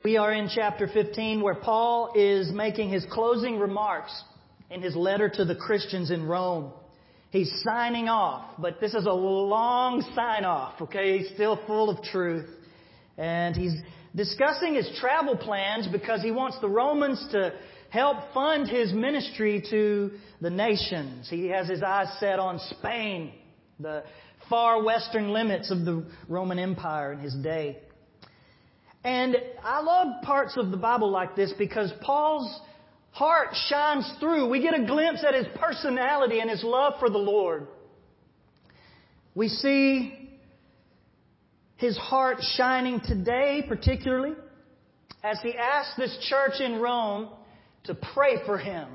We are in chapter 15 where Paul is making his closing remarks in his letter to the Christians in Rome. He's signing off, but this is a long sign off, okay? He's still full of truth. And he's discussing his travel plans because he wants the Romans to help fund his ministry to the nations. He has his eyes set on Spain, the far western limits of the Roman Empire in his day. And I love parts of the Bible like this because Paul's heart shines through. We get a glimpse at his personality and his love for the Lord. We see his heart shining today, particularly, as he asks this church in Rome to pray for him.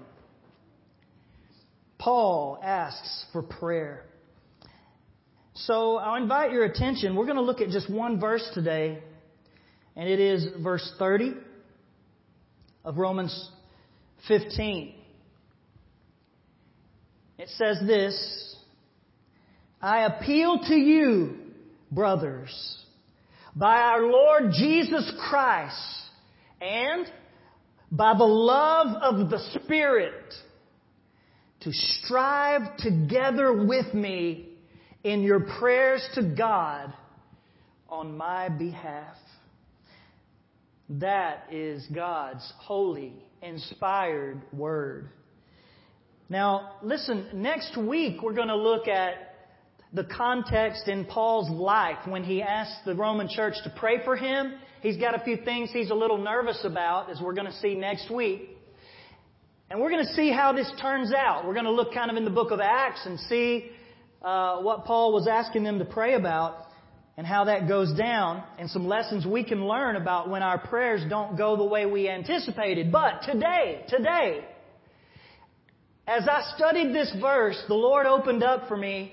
Paul asks for prayer. So I'll invite your attention. We're going to look at just one verse today. And it is verse 30 of Romans 15. It says this, I appeal to you, brothers, by our Lord Jesus Christ and by the love of the Spirit, to strive together with me in your prayers to God on my behalf. That is God's holy, inspired Word. Now, listen, next week we're going to look at the context in Paul's life when he asked the Roman church to pray for him. He's got a few things he's a little nervous about, as we're going to see next week. And we're going to see how this turns out. We're going to look kind of in the book of Acts and see what Paul was asking them to pray about. And how that goes down, and some lessons we can learn about when our prayers don't go the way we anticipated. But today, as I studied this verse, the Lord opened up for me.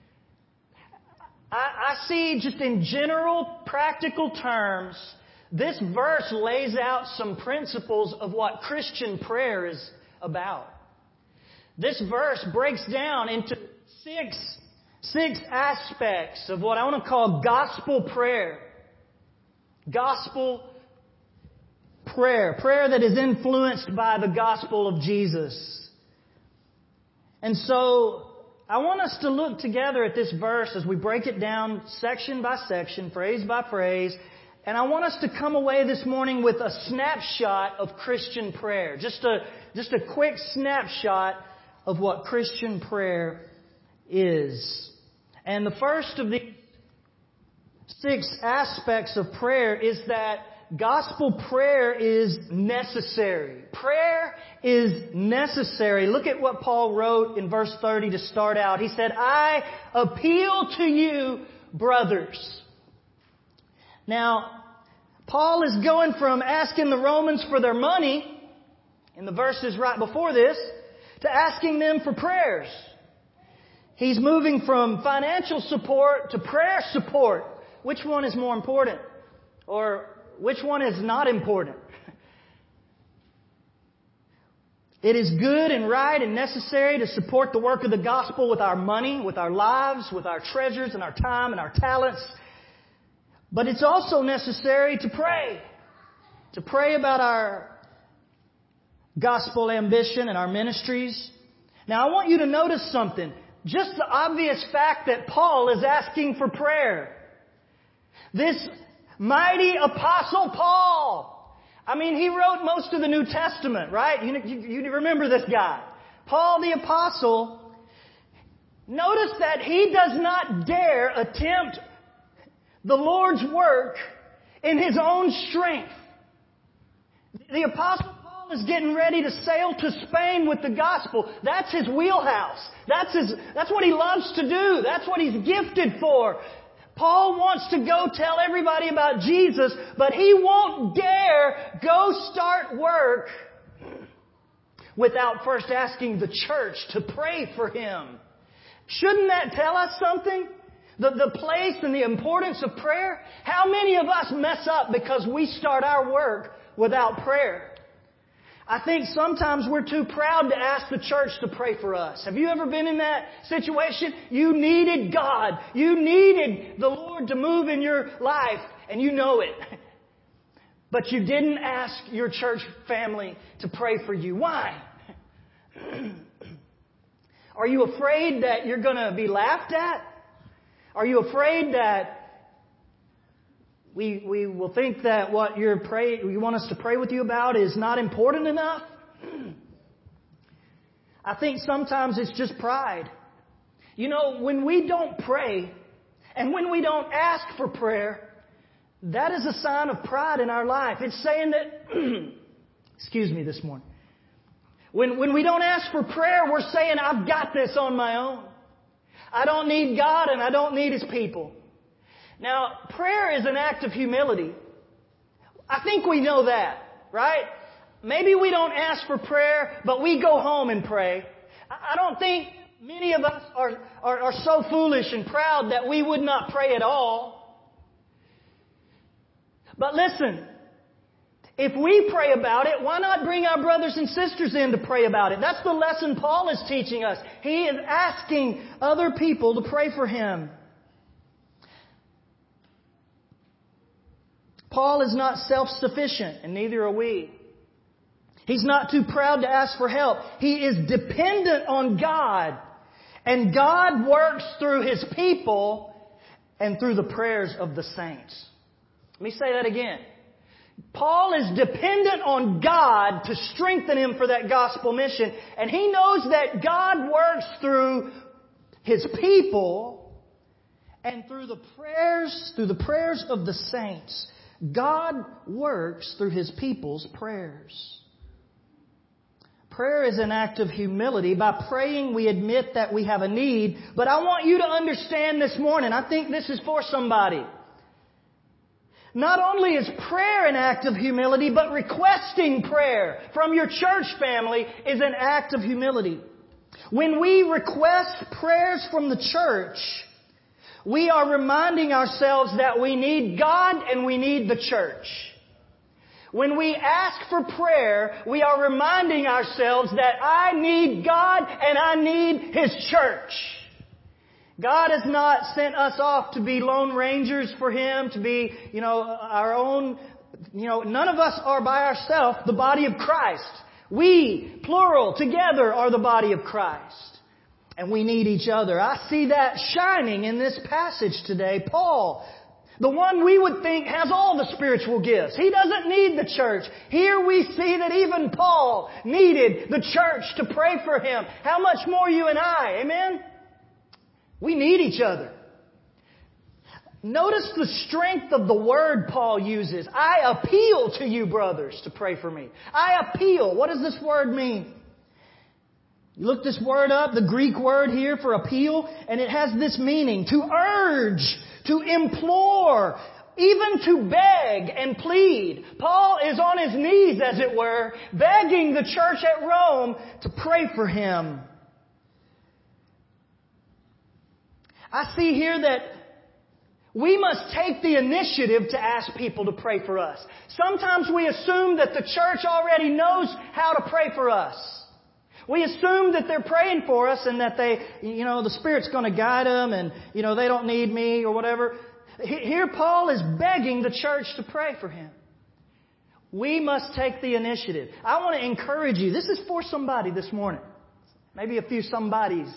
I see just in general, practical terms, this verse lays out some principles of what Christian prayer is about. This verse breaks down into six aspects of what I want to call gospel prayer. Gospel prayer. Prayer that is influenced by the gospel of Jesus. And so, I want us to look together at this verse as we break it down section by section, phrase by phrase. And I want us to come away this morning with a snapshot of Christian prayer. Just a quick snapshot of what Christian prayer is. And the first of these 6 aspects of prayer is that gospel prayer is necessary. Prayer is necessary. Look at what Paul wrote in verse 30 to start out. He said, I appeal to you, brothers. Now, Paul is going from asking the Romans for their money, in the verses right before this, to asking them for prayers. He's moving from financial support to prayer support. Which one is more important? Or which one is not important? It is good and right and necessary to support the work of the gospel with our money, with our lives, with our treasures and our time and our talents. But it's also necessary to pray. To pray about our gospel ambition and our ministries. Now I want you to notice something. Just the obvious fact that Paul is asking for prayer. This mighty apostle Paul. I mean, he wrote most of the New Testament, right? You remember this guy. Paul the apostle. Notice that he does not dare attempt the Lord's work in his own strength. The apostle is getting ready to sail to Spain with the gospel. That's his wheelhouse. That's what he loves to do. That's what he's gifted for. Paul wants to go tell everybody about Jesus, but he won't dare go start work without first asking the church to pray for him. Shouldn't that tell us something? The place and the importance of prayer? How many of us mess up because we start our work without prayer? I think sometimes we're too proud to ask the church to pray for us. Have you ever been in that situation? You needed God. You needed the Lord to move in your life, and you know it. but you didn't ask your church family to pray for you. Why? Are you afraid that you're going to be laughed at? Are you afraid that we will think that what you want us to pray with you about is not important enough? I think sometimes it's just pride. You know, when we don't pray and when we don't ask for prayer, that is a sign of pride in our life. It's saying that, excuse me this morning. When we don't ask for prayer, we're saying, I've got this on my own. I don't need God and I don't need His people. Now, prayer is an act of humility. I think we know that, right? Maybe we don't ask for prayer, but we go home and pray. I don't think many of us are so foolish and proud that we would not pray at all. But listen, if we pray about it, why not bring our brothers and sisters in to pray about it? That's the lesson Paul is teaching us. He is asking other people to pray for him. Paul is not self-sufficient, and neither are we. He's not too proud to ask for help. He is dependent on God. And God works through His people and through the prayers of the saints. Let me say that again. Paul is dependent on God to strengthen him for that gospel mission. And he knows that God works through His people and through the prayers of the saints. God works through His people's prayers. Prayer is an act of humility. By praying, we admit that we have a need. But I want you to understand this morning, I think this is for somebody. Not only is prayer an act of humility, but requesting prayer from your church family is an act of humility. When we request prayers from the church, we are reminding ourselves that we need God and we need the church. When we ask for prayer, we are reminding ourselves that I need God and I need His church. God has not sent us off to be lone rangers for Him, to be, our own, none of us are by ourselves the body of Christ. We, plural, together are the body of Christ. And we need each other. I see that shining in this passage today. Paul, the one we would think has all the spiritual gifts. He doesn't need the church. Here we see that even Paul needed the church to pray for him. How much more you and I? Amen? We need each other. Notice the strength of the word Paul uses. I appeal to you, brothers, to pray for me. I appeal. What does this word mean? You look this word up, the Greek word here for appeal, and it has this meaning: to urge, to implore, even to beg and plead. Paul is on his knees, as it were, begging the church at Rome to pray for him. I see here that we must take the initiative to ask people to pray for us. Sometimes we assume that the church already knows how to pray for us. We assume that they're praying for us and that the Spirit's going to guide them and, they don't need me or whatever. Here Paul is begging the church to pray for him. We must take the initiative. I want to encourage you. This is for somebody this morning. Maybe a few somebodies.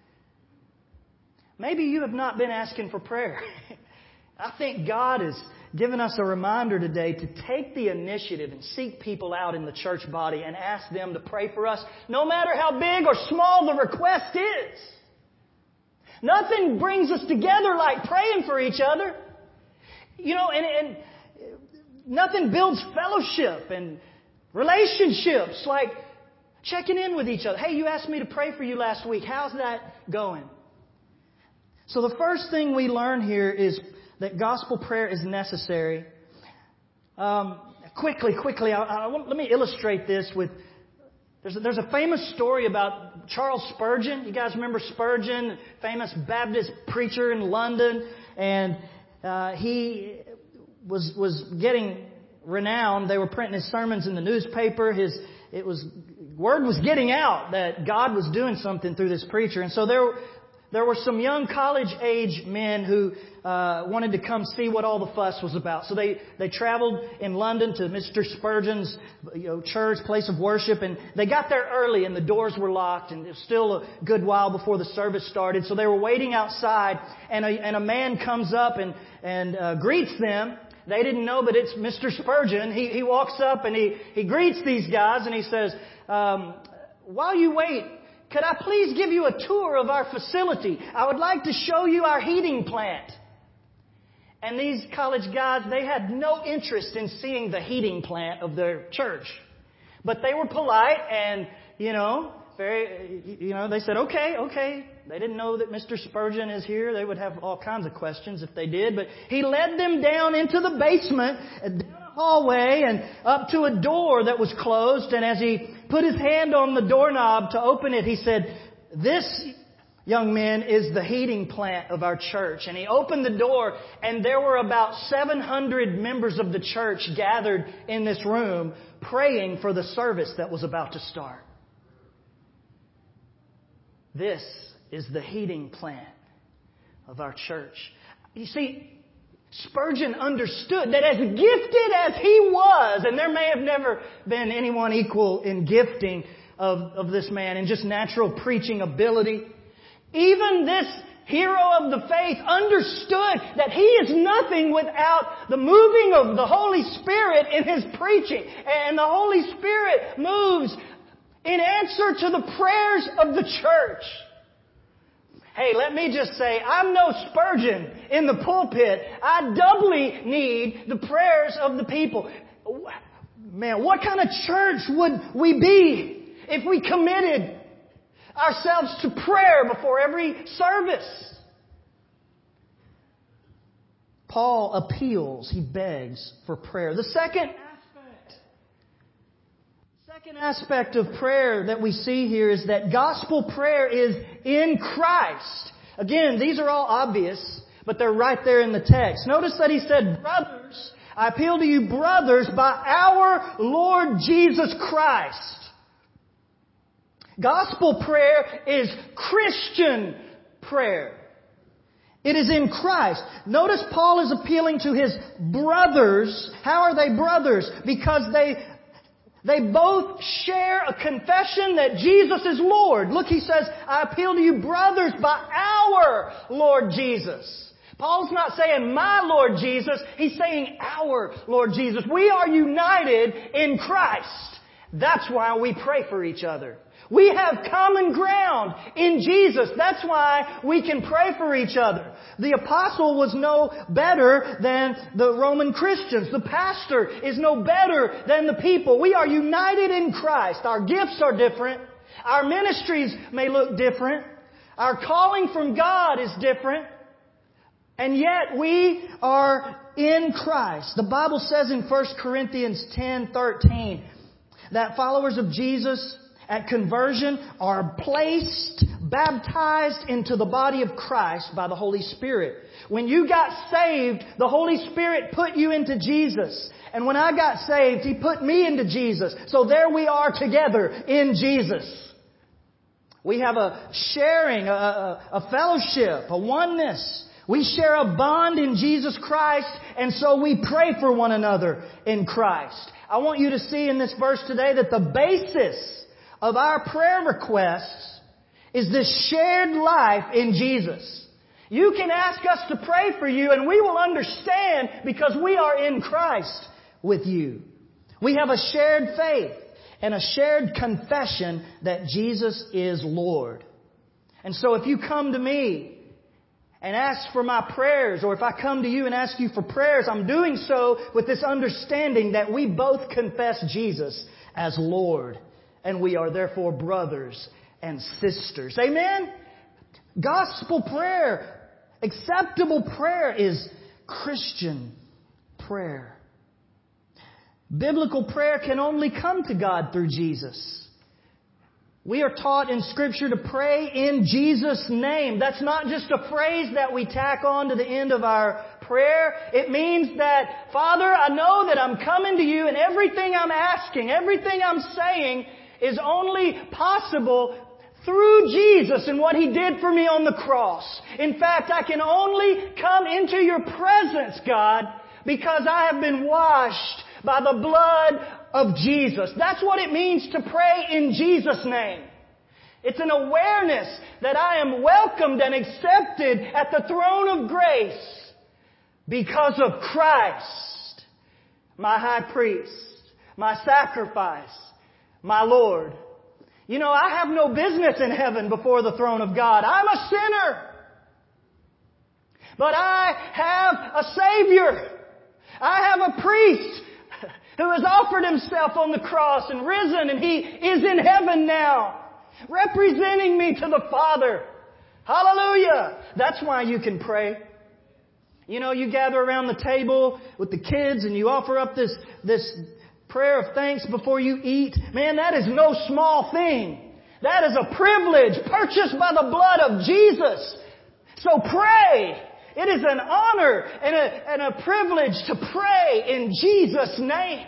Maybe you have not been asking for prayer. I think God has given us a reminder today to take the initiative and seek people out in the church body and ask them to pray for us, no matter how big or small the request is. Nothing brings us together like praying for each other. And nothing builds fellowship and relationships like checking in with each other. Hey, you asked me to pray for you last week. How's that going? So the first thing we learn here is that gospel prayer is necessary. Quickly, let me illustrate this with. There's a famous story about Charles Spurgeon. You guys remember Spurgeon, famous Baptist preacher in London, and he was getting renowned. They were printing his sermons in the newspaper. Word was getting out that God was doing something through this preacher, and so there were some young college-age men who wanted to come see what all the fuss was about. So they traveled in London to Mr. Spurgeon's church, place of worship, and they got there early and the doors were locked and it was still a good while before the service started. So they were waiting outside and a man comes up and greets them. They didn't know, but it's Mr. Spurgeon. He walks up and he greets these guys and he says, while you wait, could I please give you a tour of our facility? I would like to show you our heating plant. And these college guys, they had no interest in seeing the heating plant of their church. But they were polite and, they said, okay. They didn't know that Mr. Spurgeon is here. They would have all kinds of questions if they did. But he led them down into the basement, down a hallway, and up to a door that was closed. And as he put his hand on the doorknob to open it, he said, "This, young man, is the heating plant of our church." And he opened the door, and there were about 700 members of the church gathered in this room praying for the service that was about to start. This is the heating plant of our church. You see, Spurgeon understood that as gifted as he was, and there may have never been anyone equal in gifting of this man, in just natural preaching ability, even this hero of the faith understood that he is nothing without the moving of the Holy Spirit in his preaching. And the Holy Spirit moves in answer to the prayers of the church. Hey, let me just say, I'm no Spurgeon in the pulpit. I doubly need the prayers of the people. Man, what kind of church would we be if we committed ourselves to prayer before every service? Paul appeals, he begs for prayer. The second aspect of prayer that we see here is that gospel prayer is in Christ. Again, these are all obvious, but they're right there in the text. Notice that he said, "Brothers, I appeal to you, brothers, by our Lord Jesus Christ." Gospel prayer is Christian prayer. It is in Christ. Notice Paul is appealing to his brothers. How are they brothers? Because they both share a confession that Jesus is Lord. Look, he says, "I appeal to you, brothers, by our Lord Jesus." Paul's not saying my Lord Jesus. He's saying our Lord Jesus. We are united in Christ. That's why we pray for each other. We have common ground in Jesus. That's why we can pray for each other. The apostle was no better than the Roman Christians. The pastor is no better than the people. We are united in Christ. Our gifts are different. Our ministries may look different. Our calling from God is different. And yet we are in Christ. The Bible says in 1 Corinthians 10:13 that followers of Jesus at conversion are placed, baptized into the body of Christ by the Holy Spirit. When you got saved, the Holy Spirit put you into Jesus. And when I got saved, He put me into Jesus. So there we are together in Jesus. We have a sharing, a fellowship, a oneness. We share a bond in Jesus Christ, and so we pray for one another in Christ. I want you to see in this verse today that the basis of our prayer requests is this shared life in Jesus. You can ask us to pray for you and we will understand because we are in Christ with you. We have a shared faith and a shared confession that Jesus is Lord. And so if you come to me and ask for my prayers, or if I come to you and ask you for prayers, I'm doing so with this understanding that we both confess Jesus as Lord. And we are therefore brothers and sisters. Amen? Gospel prayer, acceptable prayer is Christian prayer. Biblical prayer can only come to God through Jesus. We are taught in Scripture to pray in Jesus' name. That's not just a phrase that we tack on to the end of our prayer. It means that, Father, I know that I'm coming to you and everything I'm asking, everything I'm saying is only possible through Jesus and what He did for me on the cross. In fact, I can only come into your presence, God, because I have been washed by the blood of Jesus. That's what it means to pray in Jesus' name. It's an awareness that I am welcomed and accepted at the throne of grace because of Christ, my high priest, my sacrifice, my Lord. You know, I have no business in heaven before the throne of God. I'm a sinner. But I have a Savior. I have a priest who has offered Himself on the cross and risen, and He is in heaven now, representing me to the Father. Hallelujah! That's why you can pray. You know, you gather around the table with the kids and you offer up this prayer of thanks before you eat. Man, that is no small thing. That is a privilege purchased by the blood of Jesus. So pray. It is an honor and a privilege to pray in Jesus' name.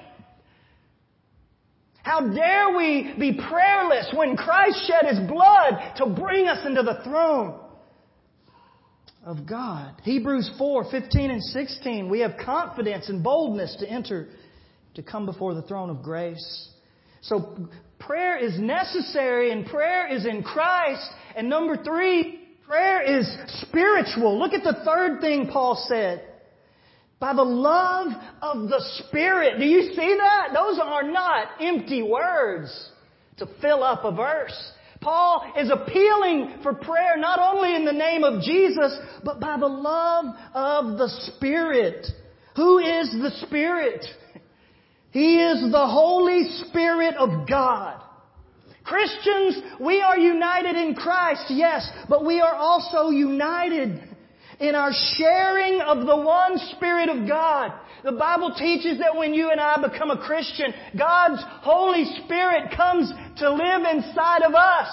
How dare we be prayerless when Christ shed His blood to bring us into the throne of God. Hebrews 4:15 and 16. We have confidence and boldness to enter, to come before the throne of grace. So prayer is necessary, and prayer is in Christ. And number 3, prayer is spiritual. Look at the third thing Paul said. By the love of the Spirit. Do you see that? Those are not empty words to fill up a verse. Paul is appealing for prayer not only in the name of Jesus, but by the love of the Spirit. Who is the Spirit? He is the Holy Spirit of God. Christians, we are united in Christ, yes, but we are also united in our sharing of the one Spirit of God. The Bible teaches that when you and I become a Christian, God's Holy Spirit comes to live inside of us.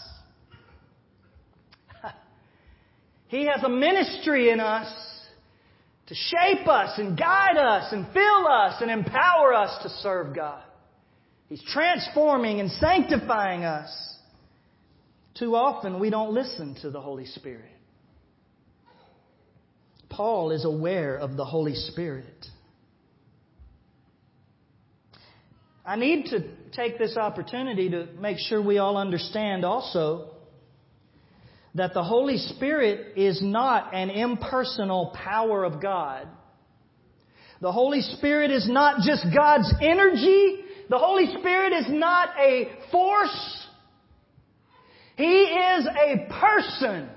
He has a ministry in us to shape us and guide us and fill us and empower us to serve God. He's transforming and sanctifying us. Too often we don't listen to the Holy Spirit. Paul is aware of the Holy Spirit. I need to take this opportunity to make sure we all understand also that the Holy Spirit is not an impersonal power of God. The Holy Spirit is not just God's energy. The Holy Spirit is not a force. He is a person.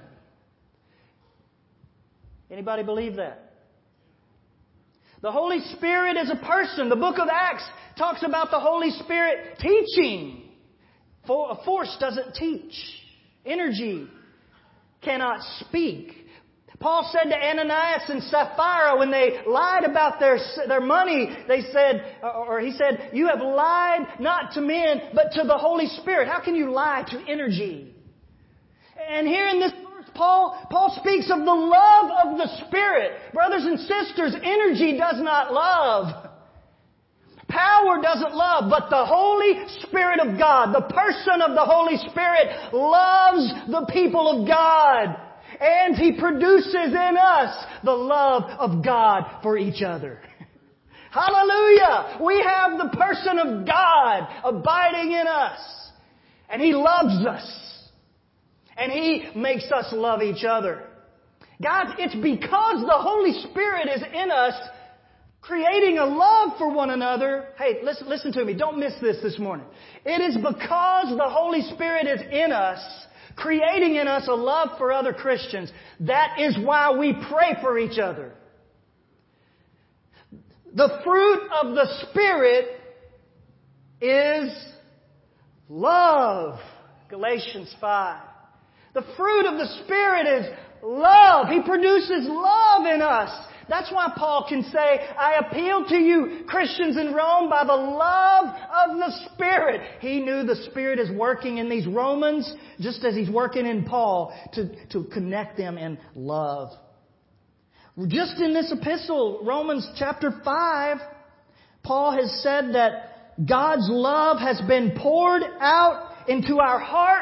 Anybody believe that? The Holy Spirit is a person. The book of Acts talks about the Holy Spirit teaching. For a force doesn't teach. Energy cannot speak. Paul said to Ananias and Sapphira when they lied about their money, he said, you have lied not to men, but to the Holy Spirit. How can you lie to energy? And here in this verse, Paul speaks of the love of the Spirit. Brothers and sisters, energy does not love. Power doesn't love, but the Holy Spirit of God, the person of the Holy Spirit, loves the people of God. And He produces in us the love of God for each other. Hallelujah! We have the person of God abiding in us. And He loves us. And He makes us love each other. Guys, it's because the Holy Spirit is in us, creating a love for one another. Hey, listen to me. Don't miss this morning. It is because the Holy Spirit is in us, creating in us a love for other Christians. That is why we pray for each other. The fruit of the Spirit is love. Galatians 5. The fruit of the Spirit is love. He produces love in us. That's why Paul can say, I appeal to you, Christians in Rome, by the love of the Spirit. He knew the Spirit is working in these Romans, just as He's working in Paul, to connect them in love. Just in this epistle, Romans chapter 5, Paul has said that God's love has been poured out into our hearts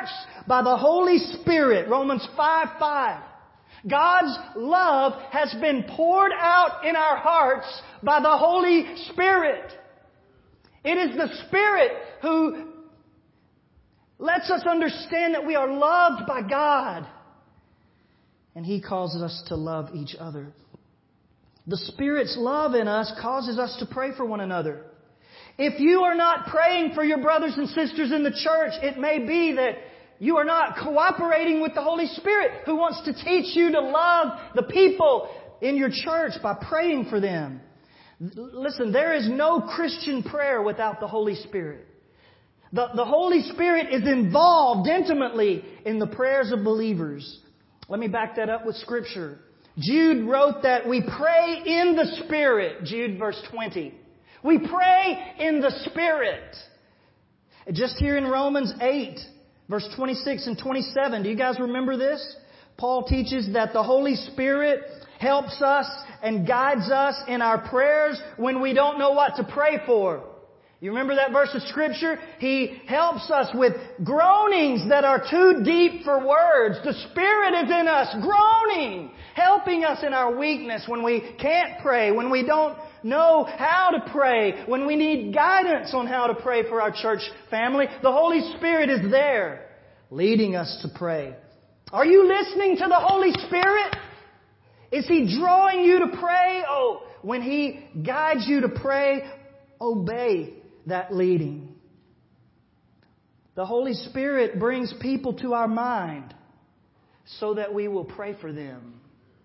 by the Holy Spirit. Romans 5:5. God's love has been poured out in our hearts by the Holy Spirit. It is the Spirit who lets us understand that we are loved by God. And He causes us to love each other. The Spirit's love in us causes us to pray for one another. If you are not praying for your brothers and sisters in the church, it may be that you are not cooperating with the Holy Spirit, who wants to teach you to love the people in your church by praying for them. Listen, there is no Christian prayer without the Holy Spirit. The Holy Spirit is involved intimately in the prayers of believers. Let me back that up with Scripture. Jude wrote that we pray in the Spirit. Jude verse 20. We pray in the Spirit. Just here in Romans 8, verse 26 and 27. Do you guys remember this? Paul teaches that the Holy Spirit helps us and guides us in our prayers when we don't know what to pray for. You remember that verse of Scripture? He helps us with groanings that are too deep for words. The Spirit is in us, groaning, helping us in our weakness when we can't pray, when we don't know how to pray, when we need guidance on how to pray for our church family. The Holy Spirit is there, leading us to pray. Are you listening to the Holy Spirit? Is He drawing you to pray? Oh, when He guides you to pray, obey that leading. The Holy Spirit brings people to our mind so that we will pray for them.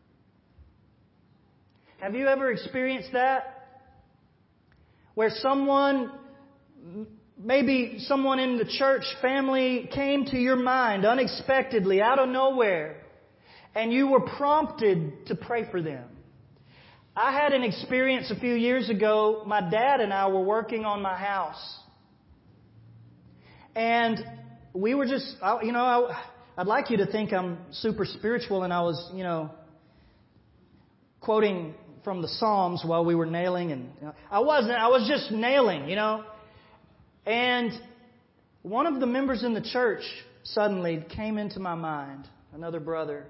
Have you ever experienced that? Where maybe someone in the church family came to your mind unexpectedly, out of nowhere, and you were prompted to pray for them. I had an experience a few years ago. My dad and I were working on my house. And we were just, I'd like you to think I'm super spiritual and I was, quoting from the Psalms while we were nailing. And I wasn't. I was just nailing, And one of the members in the church suddenly came into my mind, another brother.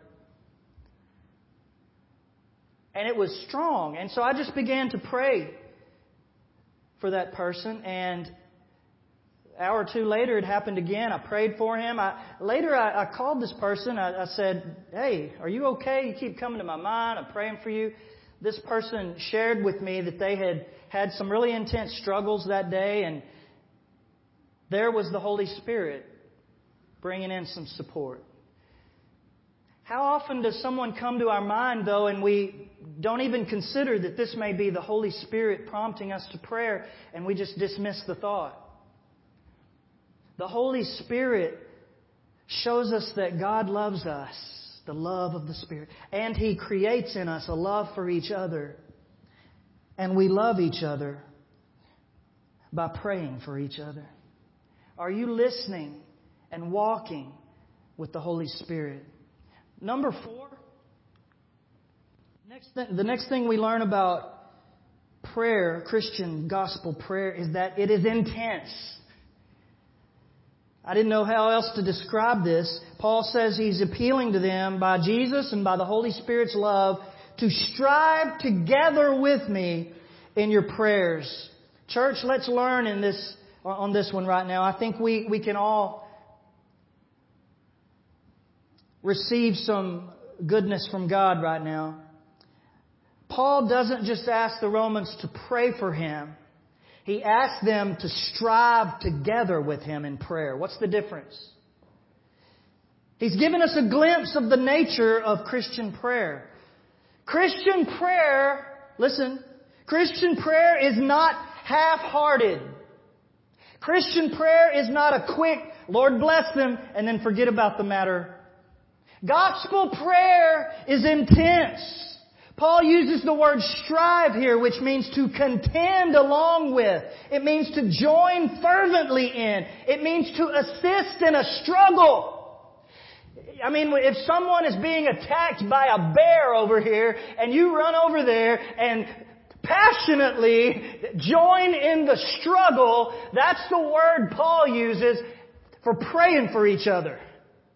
And it was strong. And so I just began to pray for that person. And an hour or two later, it happened again. I prayed for him. I called this person. I said, "Hey, are you okay? You keep coming to my mind. I'm praying for you." This person shared with me that they had some really intense struggles that day. And there was the Holy Spirit bringing in some support. How often does someone come to our mind, though, and we don't even consider that this may be the Holy Spirit prompting us to prayer, and we just dismiss the thought? The Holy Spirit shows us that God loves us, the love of the Spirit, and He creates in us a love for each other. And we love each other by praying for each other. Are you listening and walking with the Holy Spirit? Number 4, the next thing we learn about prayer, Christian gospel prayer, is that it is intense. I didn't know how else to describe this. Paul says he's appealing to them by Jesus and by the Holy Spirit's love to strive together with me in your prayers. Church, let's learn on this one right now. I think we can all receive some goodness from God right now. Paul doesn't just ask the Romans to pray for him. He asks them to strive together with him in prayer. What's the difference? He's given us a glimpse of the nature of Christian prayer. Christian prayer, listen, Christian prayer is not half-hearted. Christian prayer is not a quick, Lord bless them, and then forget about the matter. Gospel prayer is intense. Paul uses the word strive here, which means to contend along with. It means to join fervently in. It means to assist in a struggle. I mean, if someone is being attacked by a bear over here, and you run over there and passionately join in the struggle, that's the word Paul uses for praying for each other.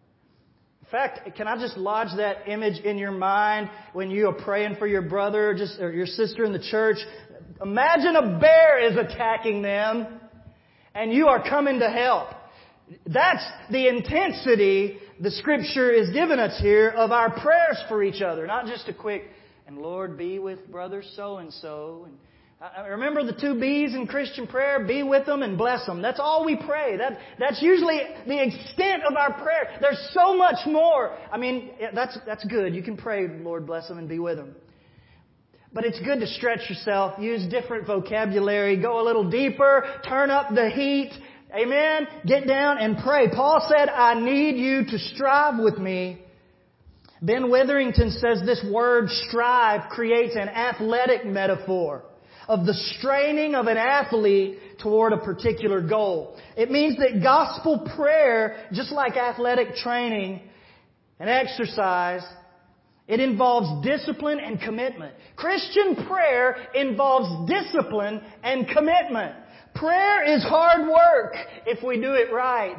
In fact, can I just lodge that image in your mind when you are praying for your brother or your sister in the church? Imagine a bear is attacking them and you are coming to help. That's the intensity the Scripture is giving us here of our prayers for each other. Not just a quick, and Lord, be with brother so-and-so. I remember the 2 B's in Christian prayer, be with them and bless them. That's all we pray. That's usually the extent of our prayer. There's so much more. I mean, that's good. You can pray, Lord, bless them and be with them. But it's good to stretch yourself, use different vocabulary, go a little deeper, turn up the heat. Amen? Get down and pray. Paul said, I need you to strive with me. Ben Witherington says this word strive creates an athletic metaphor of the straining of an athlete toward a particular goal. It means that gospel prayer, just like athletic training and exercise, it involves discipline and commitment. Christian prayer involves discipline and commitment. Prayer is hard work if we do it right.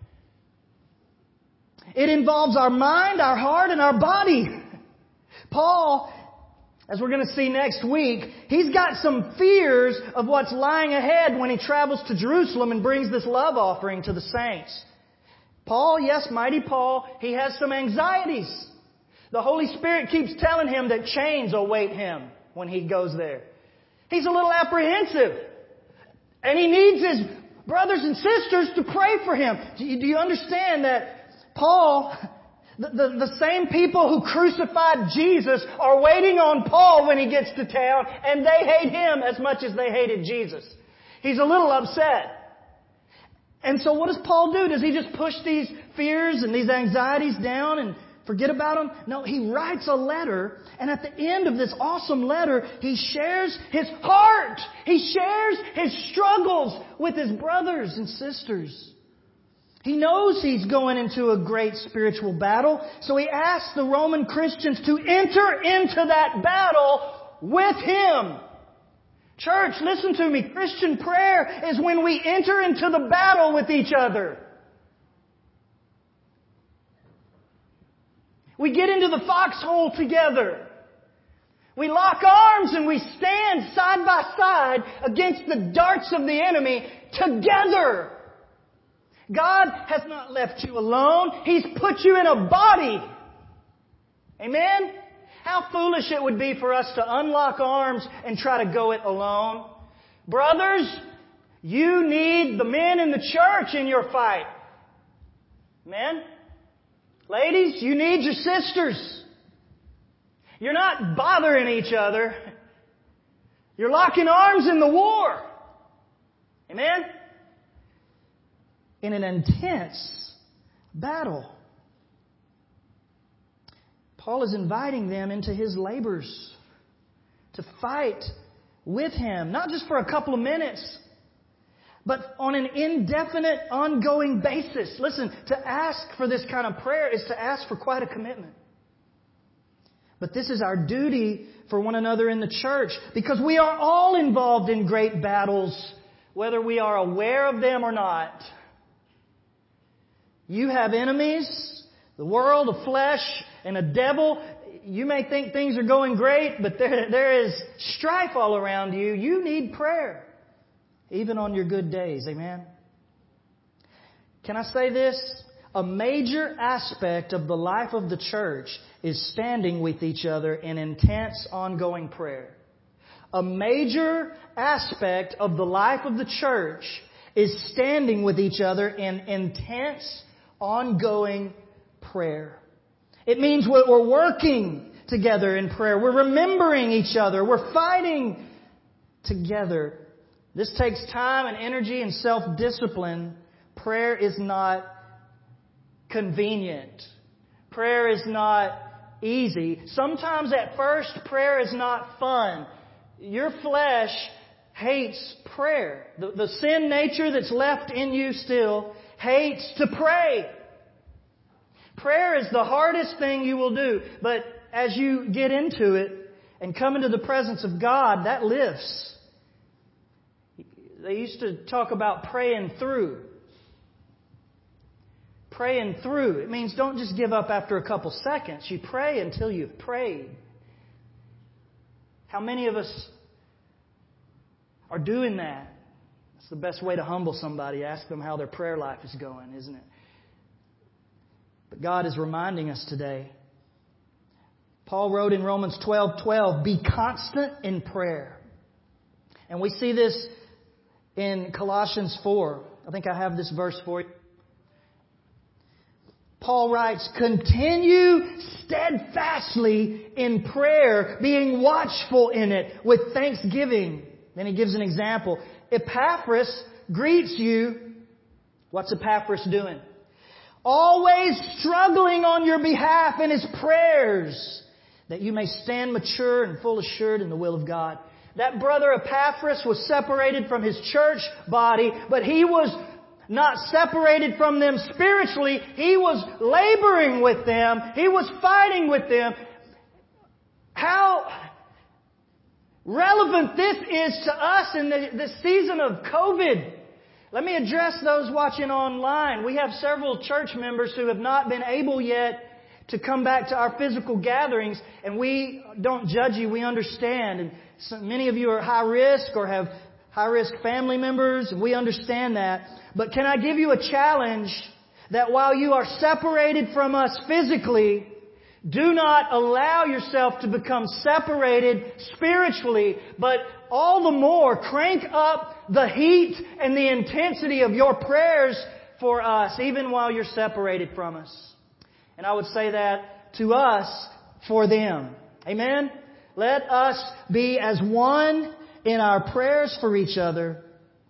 It involves our mind, our heart, and our body. Paul, as we're going to see next week, he's got some fears of what's lying ahead when he travels to Jerusalem and brings this love offering to the saints. Paul, yes, mighty Paul, he has some anxieties. The Holy Spirit keeps telling him that chains await him when he goes there. He's a little apprehensive. And he needs his brothers and sisters to pray for him. Do you understand that Paul, the same people who crucified Jesus are waiting on Paul when he gets to town, and they hate him as much as they hated Jesus. He's a little upset. And so what does Paul do? Does he just push these fears and these anxieties down and forget about them? No, he writes a letter, and at the end of this awesome letter, he shares his heart. He shares his struggles with his brothers and sisters. He knows he's going into a great spiritual battle, so he asks the Roman Christians to enter into that battle with him. Church, listen to me. Christian prayer is when we enter into the battle with each other. We get into the foxhole together. We lock arms and we stand side by side against the darts of the enemy together. God has not left you alone. He's put you in a body. Amen? How foolish it would be for us to unlock arms and try to go it alone. Brothers, you need the men in the church in your fight. Men? Ladies, you need your sisters. You're not bothering each other. You're locking arms in the war. Amen? In an intense battle. Paul is inviting them into his labors to fight with him, not just for a couple of minutes, but on an indefinite, ongoing basis. Listen, to ask for this kind of prayer is to ask for quite a commitment. But this is our duty for one another in the church, because we are all involved in great battles, whether we are aware of them or not. You have enemies, the world, the flesh, and a devil. You may think things are going great, but there is strife all around you. You need prayer, even on your good days. Amen? Can I say this? A major aspect of the life of the church is standing with each other in intense, ongoing prayer. A major aspect of the life of the church is standing with each other in intense, ongoing prayer. It means we're working together in prayer. We're remembering each other. We're fighting together. This takes time and energy and self-discipline. Prayer is not convenient. Prayer is not easy. Sometimes at first, prayer is not fun. Your flesh hates prayer. The sin nature that's left in you still hates to pray. Prayer is the hardest thing you will do. But as you get into it and come into the presence of God, that lifts. They used to talk about praying through. praying through. It means don't just give up after a couple seconds. You pray until you've prayed. How many of us are doing that? It's the best way to humble somebody. Ask them how their prayer life is going, isn't it? But God is reminding us today. Paul wrote in Romans 12:12, be constant in prayer. And we see this in Colossians 4. I think I have this verse for you. Paul writes, continue steadfastly in prayer, being watchful in it with thanksgiving. Then he gives an example. Epaphras greets you. What's Epaphras doing? Always struggling on your behalf in his prayers, that you may stand mature and full assured in the will of God. That brother Epaphras was separated from his church body, but he was not separated from them spiritually. He was laboring with them. He was fighting with them. How relevant this is to us in this season of COVID. Let me address those watching online. We have several church members who have not been able yet to come back to our physical gatherings, and we don't judge you. We understand. And many of you are high risk or have high-risk family members, and we understand that. But can I give you a challenge that while you are separated from us physically, do not allow yourself to become separated spiritually, but all the more crank up the heat and the intensity of your prayers for us, even while you're separated from us. And I would say that to us, for them. Amen? Let us be as one in our prayers for each other.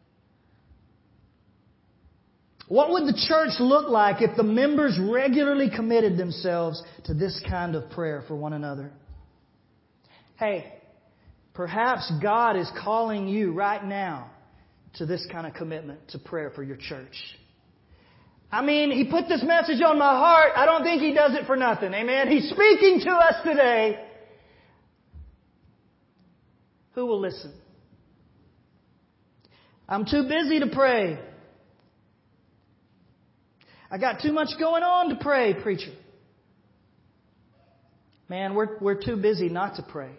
What would the church look like if the members regularly committed themselves to this kind of prayer for one another? Hey, perhaps God is calling you right now to this kind of commitment to prayer for your church. I mean, He put this message on my heart. I don't think He does it for nothing. Amen? He's speaking to us today. Who will listen? I'm too busy to pray. I got too much going on to pray, preacher. Man, we're too busy not to pray.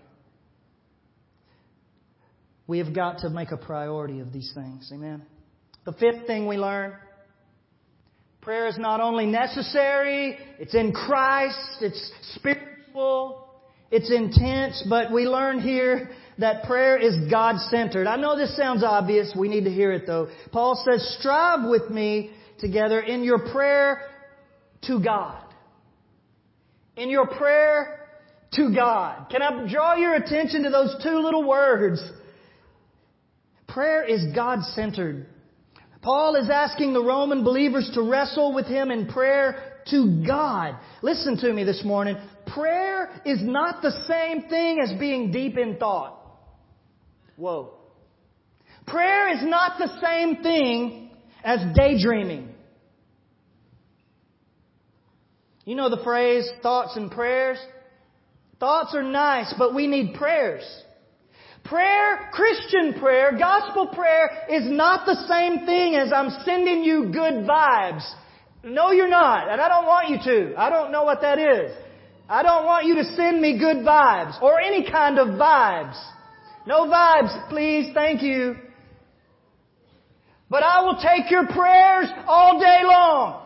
We have got to make a priority of these things. Amen. The fifth thing we learn, prayer is not only necessary, it's in Christ, it's spiritual, it's intense, but we learn here that prayer is God-centered. I know this sounds obvious. We need to hear it though. Paul says, strive with me together in your prayer to God. In your prayer to God. Can I draw your attention to those two little words? Prayer is God-centered. Paul is asking the Roman believers to wrestle with him in prayer to God. Listen to me this morning. Prayer is not the same thing as being deep in thought. Whoa. Prayer is not the same thing as daydreaming. You know the phrase, thoughts and prayers? Thoughts are nice, but we need prayers. Prayer, Christian prayer, gospel prayer is not the same thing as I'm sending you good vibes. No, you're not. And I don't want you to. I don't know what that is. I don't want you to send me good vibes or any kind of vibes. No vibes, please. Thank you. But I will take your prayers all day long.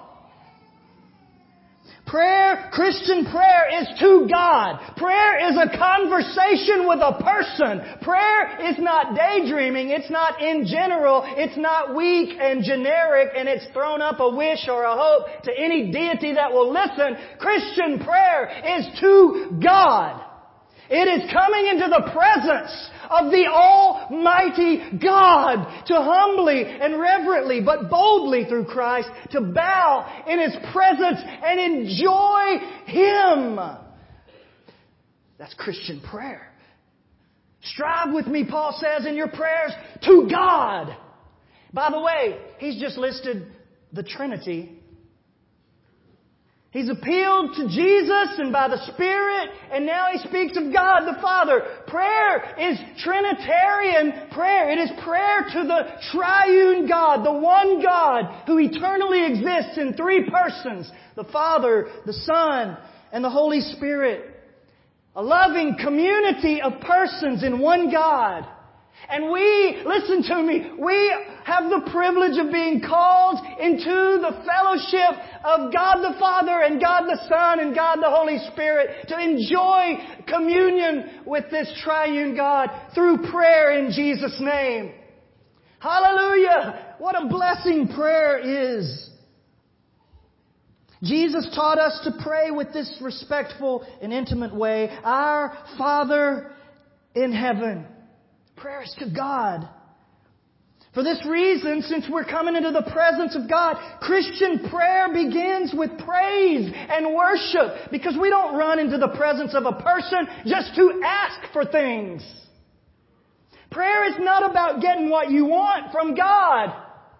Prayer, Christian prayer is to God. Prayer is a conversation with a person. Prayer is not daydreaming. It's not in general. It's not weak and generic and it's thrown up a wish or a hope to any deity that will listen. Christian prayer is to God. It is coming into the presence of the Almighty God to humbly and reverently but boldly through Christ to bow in His presence and enjoy Him. That's Christian prayer. Strive with me, Paul says, in your prayers to God. By the way, he's just listed the Trinity. He's appealed to Jesus and by the Spirit, and now He speaks of God the Father. Prayer is Trinitarian prayer. It is prayer to the triune God, the one God who eternally exists in three persons, the Father, the Son, and the Holy Spirit. A loving community of persons in one God. And we, listen to me, we have the privilege of being called into the fellowship of God the Father and God the Son and God the Holy Spirit to enjoy communion with this triune God through prayer in Jesus' name. Hallelujah! What a blessing prayer is. Jesus taught us to pray with this respectful and intimate way. Our Father in heaven. Prayer is to God. For this reason, since we're coming into the presence of God, Christian prayer begins with praise and worship. Because we don't run into the presence of a person just to ask for things. Prayer is not about getting what you want from God.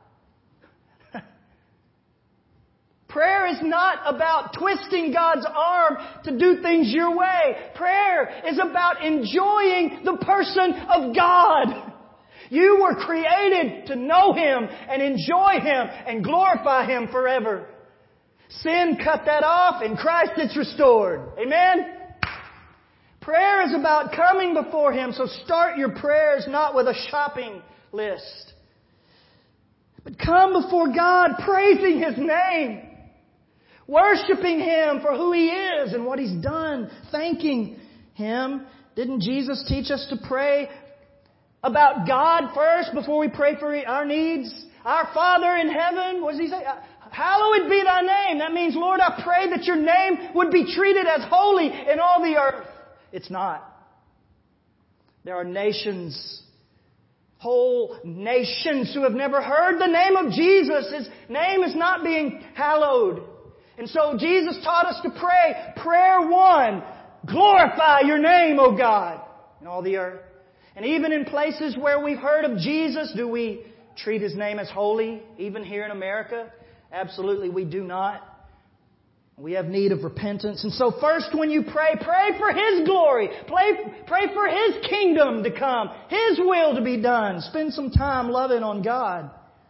Prayer is not about twisting God's arm to do things your way. Prayer is about enjoying the person of God. You were created to know Him and enjoy Him and glorify Him forever. Sin cut that off. In Christ it's restored. Amen? Prayer is about coming before Him. So start your prayers not with a shopping list, but come before God praising His name. Worshiping Him for who He is and what He's done. Thanking Him. Didn't Jesus teach us to pray about God first before we pray for our needs? Our Father in heaven, what does He say? Hallowed be Thy name. That means, Lord, I pray that Your name would be treated as holy in all the earth. It's not. There are nations, whole nations who have never heard the name of Jesus. His name is not being hallowed. And so Jesus taught us to pray. Prayer 1, glorify Your name, O God, in all the earth. And even in places where we've heard of Jesus, do we treat His name as holy, even here in America? Absolutely we do not. We have need of repentance. And so first when you pray, pray for His glory. Pray for His kingdom to come. His will to be done. Spend some time loving on God.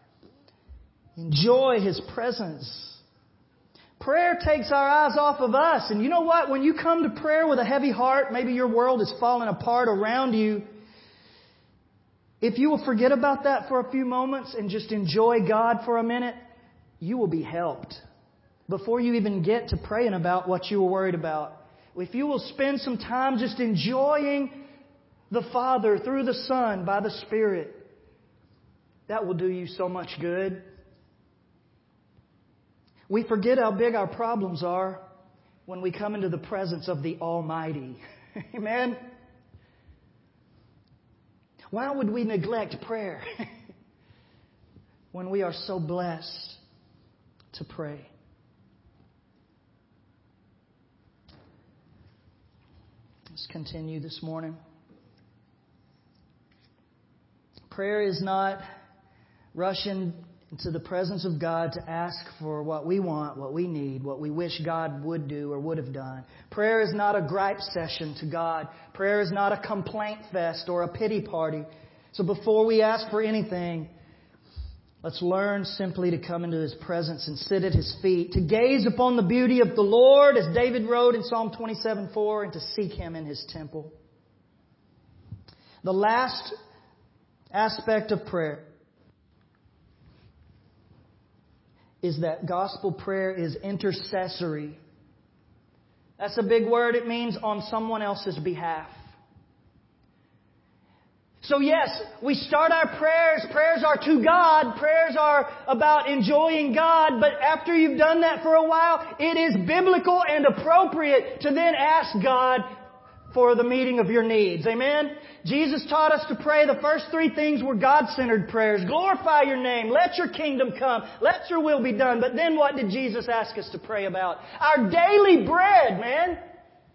Enjoy His presence. Prayer takes our eyes off of us. And you know what? When you come to prayer with a heavy heart, maybe your world is falling apart around you. If you will forget about that for a few moments and just enjoy God for a minute, you will be helped before you even get to praying about what you were worried about. If you will spend some time just enjoying the Father through the Son by the Spirit, that will do you so much good. We forget how big our problems are when we come into the presence of the Almighty. Amen? Why would we neglect prayer when we are so blessed to pray? Let's continue this morning. Prayer is not rushing into the presence of God to ask for what we want, what we need, what we wish God would do or would have done. Prayer is not a gripe session to God. Prayer is not a complaint fest or a pity party. So before we ask for anything, let's learn simply to come into His presence and sit at His feet, to gaze upon the beauty of the Lord, as David wrote in Psalm 27:4, and to seek Him in His temple. The last aspect of prayer is that gospel prayer is intercessory. That's a big word. It means on someone else's behalf. So yes, we start our prayers. Prayers are to God. Prayers are about enjoying God. But after you've done that for a while, it is biblical and appropriate to then ask God for the meeting of your needs. Amen? Jesus taught us to pray. The first three things were God-centered prayers. Glorify Your name. Let Your kingdom come. Let Your will be done. But then what did Jesus ask us to pray about? Our daily bread, man.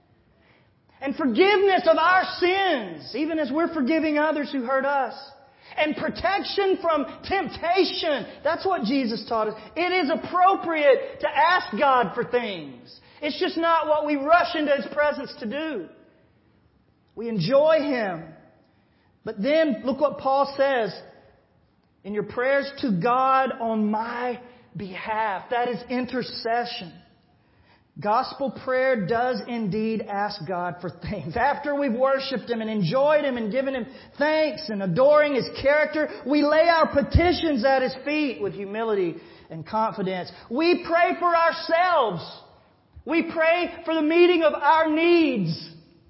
And forgiveness of our sins, even as we're forgiving others who hurt us. and protection from temptation. That's what Jesus taught us. It is appropriate to ask God for things. It's just not what we rush into His presence to do. We enjoy Him. But then, look what Paul says. In your prayers to God on my behalf. That is intercession. Gospel prayer does indeed ask God for things. After we've worshiped Him and enjoyed Him and given Him thanks and adoring His character, we lay our petitions at His feet with humility and confidence. We pray for ourselves. We pray for the meeting of our needs.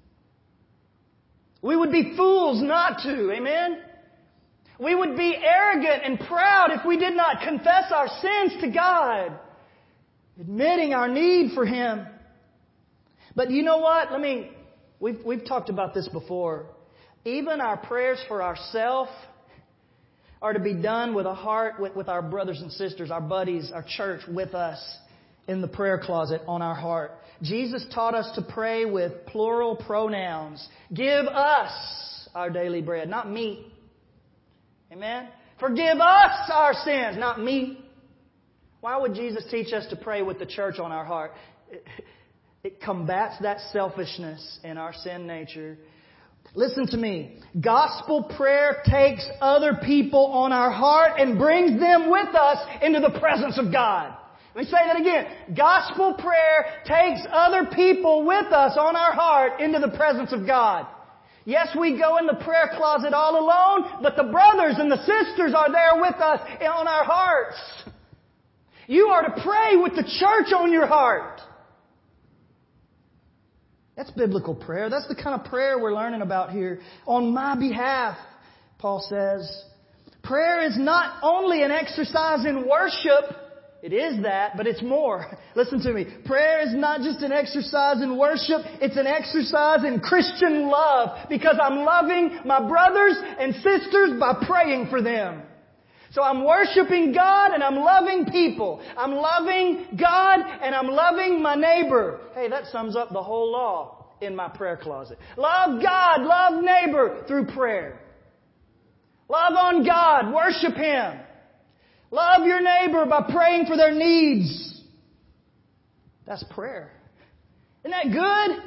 We would be fools not to. Amen? We would be arrogant and proud if we did not confess our sins to God, admitting our need for Him. But you know what? We've talked about this before. Even our prayers for ourselves are to be done with a heart, with our brothers and sisters, our buddies, our church with us in the prayer closet on our heart. Jesus taught us to pray with plural pronouns. Give us our daily bread, not me. Amen? Forgive us our sins, not me. Why would Jesus teach us to pray with the church on our heart? It combats that selfishness in our sin nature. Listen to me. Gospel prayer takes other people on our heart and brings them with us into the presence of God. Let me say that again. Gospel prayer takes other people with us on our heart into the presence of God. Yes, we go in the prayer closet all alone, but the brothers and the sisters are there with us on our hearts. You are to pray with the church on your heart. That's biblical prayer. That's the kind of prayer we're learning about here. On my behalf, Paul says, prayer is not only an exercise in worship. It is that, but it's more. Listen to me. Prayer is not just an exercise in worship. It's an exercise in Christian love because I'm loving my brothers and sisters by praying for them. So I'm worshiping God and I'm loving people. I'm loving God and I'm loving my neighbor. Hey, that sums up the whole law in my prayer closet. Love God, love neighbor through prayer. Love on God, worship Him. Love your neighbor by praying for their needs. That's prayer. Isn't that good?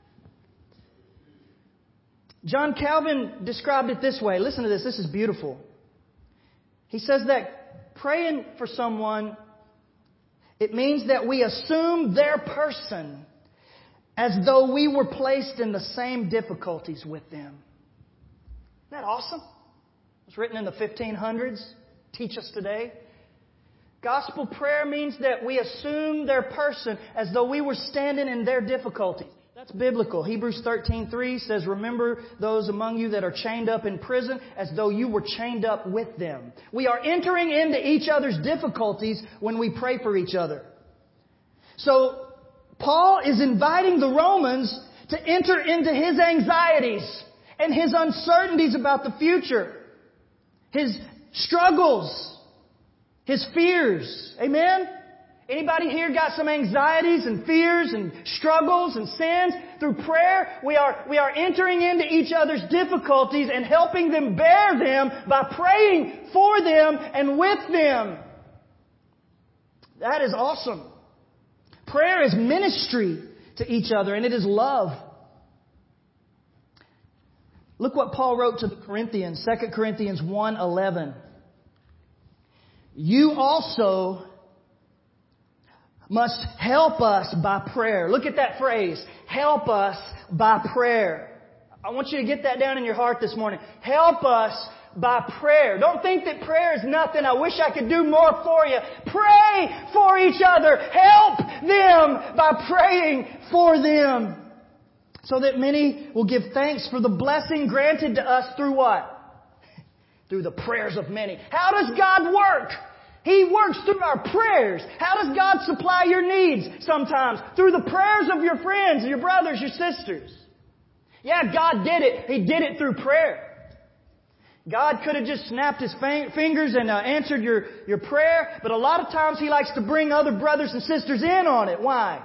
John Calvin described it this way. Listen to this. This is beautiful. He says that praying for someone, it means that we assume their person as though we were placed in the same difficulties with them. Isn't that awesome? It was written in the 1500s. Teach us today. Gospel prayer means that we assume their person as though we were standing in their difficulties. That's biblical. Hebrews 13:3 says, remember those among you that are chained up in prison as though you were chained up with them. We are entering into each other's difficulties when we pray for each other. So, Paul is inviting the Romans to enter into his anxieties and his uncertainties about the future. His struggles, his fears. Amen? Anybody here got some anxieties and fears and struggles and sins? Through prayer, we are entering into each other's difficulties and helping them bear them by praying for them and with them. That is awesome. Prayer is ministry to each other, and it is love. Look what Paul wrote to the Corinthians, 2 Corinthians 1:11. You also must help us by prayer. Look at that phrase. Help us by prayer. I want you to get that down in your heart this morning. Help us by prayer. Don't think that prayer is nothing. I wish I could do more for you. Pray for each other. Help them by praying for them. So that many will give thanks for the blessing granted to us through what? Through the prayers of many. How does God work? He works through our prayers. How does God supply your needs? Sometimes through the prayers of your friends, your brothers, your sisters. Yeah, God did it. He did it through prayer. God could have just snapped His fingers and answered your prayer, but a lot of times He likes to bring other brothers and sisters in on it. Why?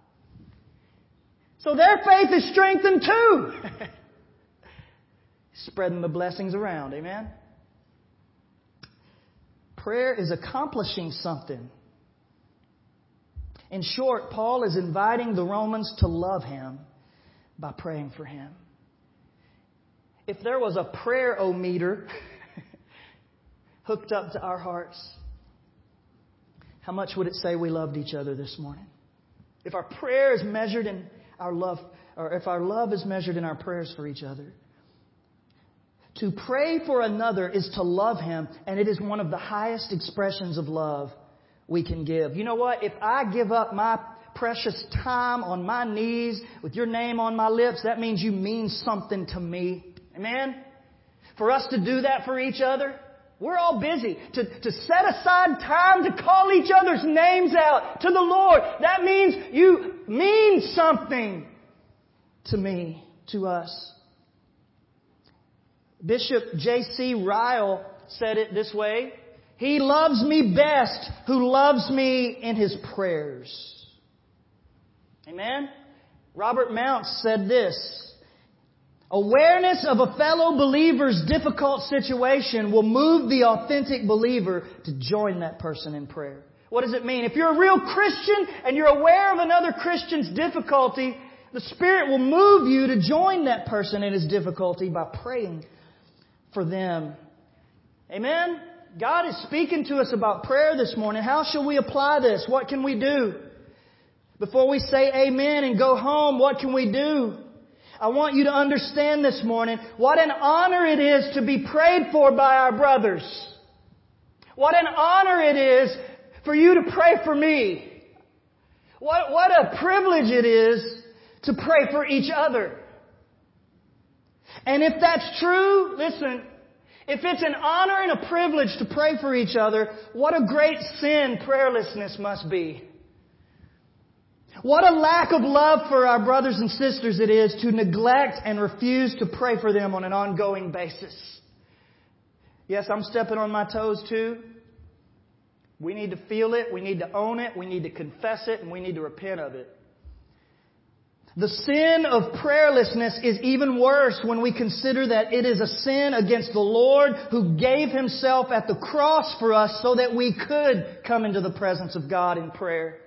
So their faith is strengthened too. Spreading the blessings around. Amen? Prayer is accomplishing something. In short, Paul is inviting the Romans to love him by praying for him. If there was a prayer-o-meter hooked up to our hearts, how much would it say we loved each other this morning? If our prayer is measured in our love, or if our love is measured in our prayers for each other. To pray for another is to love him, and it is one of the highest expressions of love we can give. You know what? If I give up my precious time on my knees with your name on my lips, that means you mean something to me. Amen? For us to do that for each other, we're all busy. To set aside time to call each other's names out to the Lord, that means you mean something to me, to us. Bishop J.C. Ryle said it this way: He loves me best who loves me in his prayers. Amen? Robert Mounce said this: awareness of a fellow believer's difficult situation will move the authentic believer to join that person in prayer. What does it mean? If you're a real Christian and you're aware of another Christian's difficulty, the Spirit will move you to join that person in his difficulty by praying for them. Amen? God is speaking to us about prayer this morning. How shall we apply this? What can we do? Before we say amen and go home, what can we do? I want you to understand this morning what an honor it is to be prayed for by our brothers. What an honor it is for you to pray for me. What a privilege it is to pray for each other. And if that's true, listen, if it's an honor and a privilege to pray for each other, what a great sin prayerlessness must be. What a lack of love for our brothers and sisters it is to neglect and refuse to pray for them on an ongoing basis. Yes, I'm stepping on my toes too. We need to feel it, we need to own it, we need to confess it, and we need to repent of it. The sin of prayerlessness is even worse when we consider that it is a sin against the Lord who gave Himself at the cross for us so that we could come into the presence of God in prayer.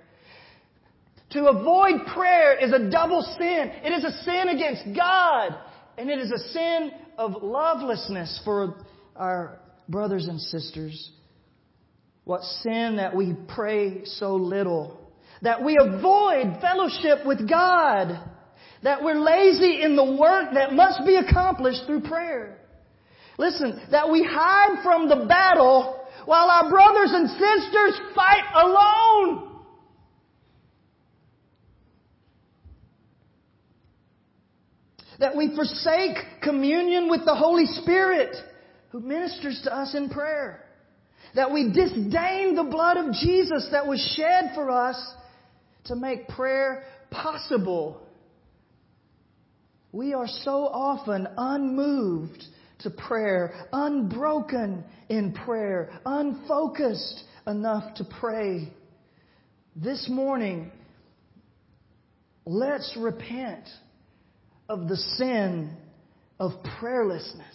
To avoid prayer is a double sin. It is a sin against God, and it is a sin of lovelessness for our brothers and sisters. What sin that we pray so little. That we avoid fellowship with God. That we're lazy in the work that must be accomplished through prayer. Listen, that we hide from the battle while our brothers and sisters fight alone. That we forsake communion with the Holy Spirit who ministers to us in prayer. That we disdain the blood of Jesus that was shed for us to make prayer possible. We are so often unmoved to prayer, unbroken in prayer, unfocused enough to pray. This morning, let's repent of the sin of prayerlessness.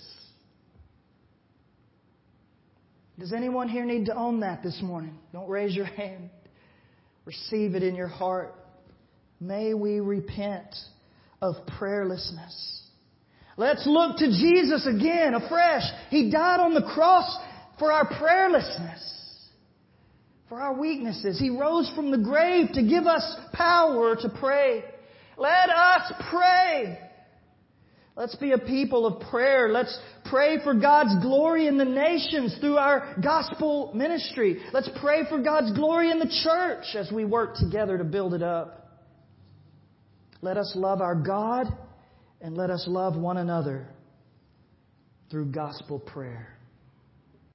Does anyone here need to own that this morning? Don't raise your hand. Receive it in your heart. May we repent of prayerlessness. Let's look to Jesus again afresh. He died on the cross for our prayerlessness, for our weaknesses. He rose from the grave to give us power to pray. Let us pray. Let's be a people of prayer. Let's pray for God's glory in the nations through our gospel ministry. Let's pray for God's glory in the church as we work together to build it up. Let us love our God and let us love one another through gospel prayer.